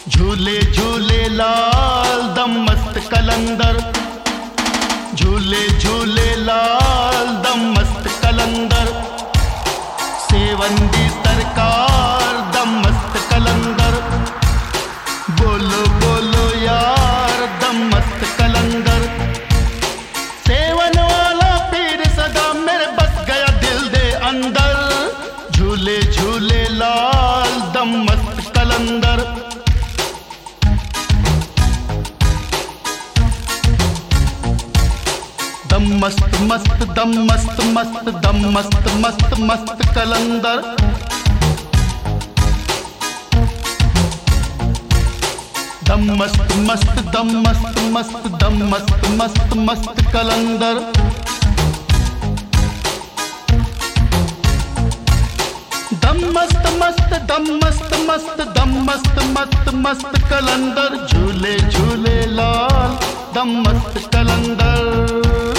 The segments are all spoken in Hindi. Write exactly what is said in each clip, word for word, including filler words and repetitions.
झूले झूले लाल दम मस्त कलंदर, झूले झूले लाल दम मस्त कलंदर, सेवंदी सरकार दम मस्त कलंदर, बोलो बोलो यार दम मस्त कलंदर, सेवन वाला पीर सदा मेरे बस गया दिल दे अंदर, झूले झूले लाल दम मस्त कलंदर। दम मस्त मस्त दम मस्त मस्त दम मस्त मस्त मस्त कलंदर, दम मस्त मस्त दम मस्त मस्त दम मस्त मस्त मस्त कलंदर, दम मस्त मस्त दम मस्त मस्त दम मस्त मस्त मस्त कलंदर, झूले झूले लाल दम मस्त कलंदर।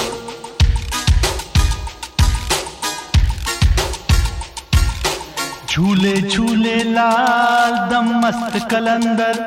झूले झूले लाल दम मस्त कलंदर,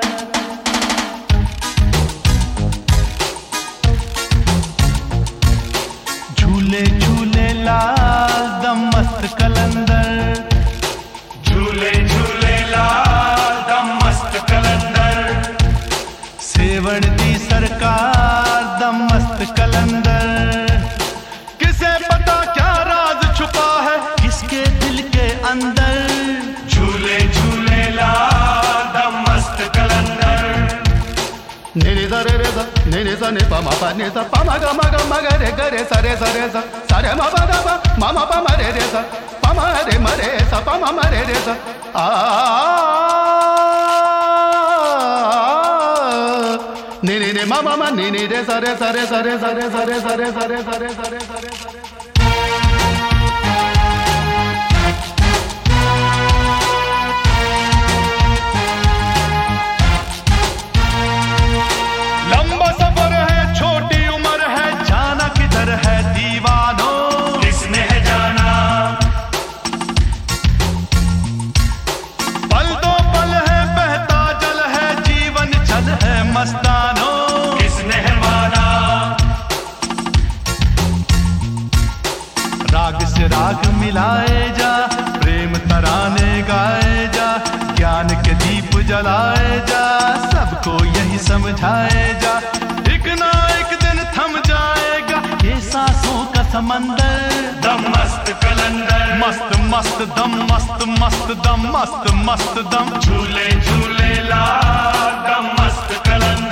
झूले झूले लाल दम मस्त कलंदर, झूले झूले लाल दम मस्त कलंदर, सेवण दी सरकार दम मस्त कलंदर। किसे पता क्या राज छुपा है किसके दिल के अंदर, झूले झूले लाल दम मस्त कलंदर। निरे सा रे रे सा निरे सा नि पा मा पा नि सा पा मा गा मा गा मा गा रे गा रे सा रे सा रे सा सा रे मा पा गा पा मा मा पा मा रे रे सा पा मा रे मा रे सा पा मा मा रे रे सा आ नि नि नि मा मा मा नि नि रे सा रे सा रे सा रे सा रे सा रे सा रे सा रे सा रे सा रे सा रे सा रे। लंबा सफर है छोटी उम्र है जाना किधर है दीवानों, किसने है जाना पल दो पल है बहता जल है जीवन छल है मस्तानों, किसने है माना राग से राग मिलाए जा प्रेम तराने गाए जा, ज्ञान के दीप जलाए जा सबको यही समझाए जा, एक ना एक दिन थम जाएगा ये सांसों का समंदर, दम मस्त कलंदर, मस्त मस्त दम मस्त मस्त दम मस्त मस्त दम, झूले झूले लाल दम मस्त कलंदर।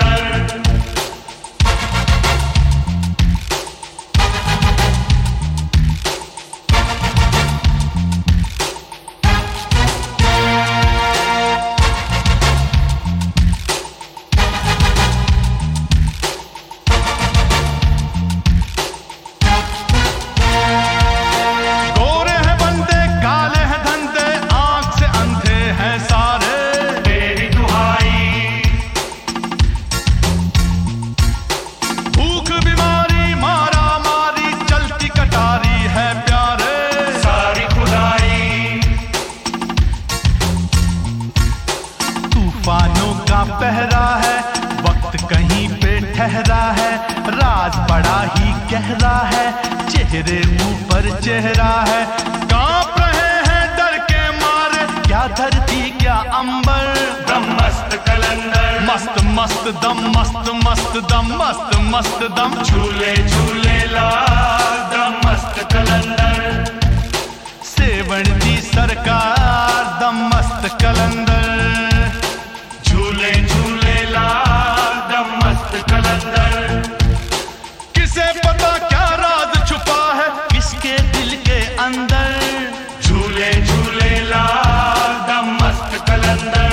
तूफानों का पहरा है वक्त कहीं पे ठहरा है, राज बड़ा ही गहरा है चेहरे ऊपर चेहरा है, कांप रहे हैं डर के मारे क्या धरती क्या अंबर, दम मस्त कलंदर, मस्त मस्त दम मस्त मस्त दम मस्त मस्त दम, झूले झूले लाल दम मस्त कलंदर, सेवण दी सरकार दम मस्त कलंदर, झूले झूले लाल दम मस्त कलंदर। किसे पता क्या राज छुपा है किसके दिल के अंदर, झूले झूले लाल दम मस्त कलंदर।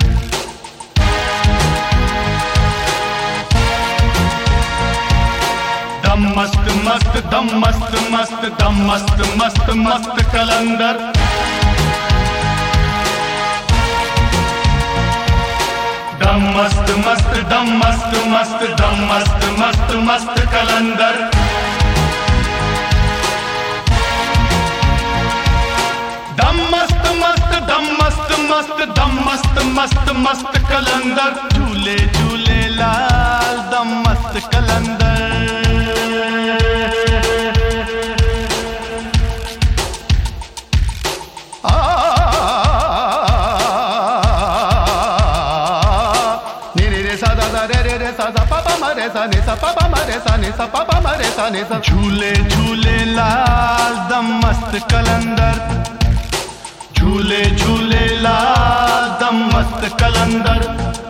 दम मस्त मस्त दम मस्त मस्त दम मस्त मस्त मस्त कलंदर, दम मस्त मस्त दम मस्त मस्त दम मस्त मस्त मस्त कलंदर, दम मस्त मस्त दम मस्त मस्त दम मस्त मस्त मस्त कलंदर, झूले झूले लाल दम मस्त कलंदर। आ नी रे रे सा दा रे रे रे सा सा पा पा मा रे सा नि सा पा पा मा रे सा नि सा पा पा मा रे सा नि सा। झूले झूले लाल दम मस्त कलंदर, झूले झूले लाल दम मस्त कलंदर।